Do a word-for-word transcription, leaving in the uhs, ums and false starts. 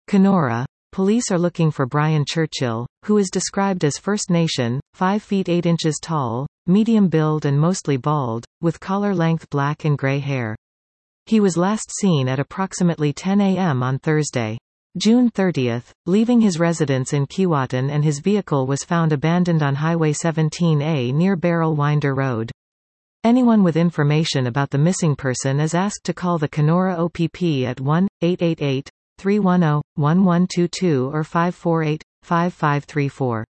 Kenora. Police are looking for Brian Churchill, who is described as First Nation, five feet eight inches tall, medium build and mostly bald, with collar-length black and gray hair. He was last seen at approximately ten a m on Thursday, June thirtieth, leaving his residence in Keewatin, and his vehicle was found abandoned on Highway seventeen A near Barrel Winder Road. Anyone with information about the missing person is asked to call the Kenora O P P at one eight eight eight, three one zero, one one two two or five four eight, five five three four.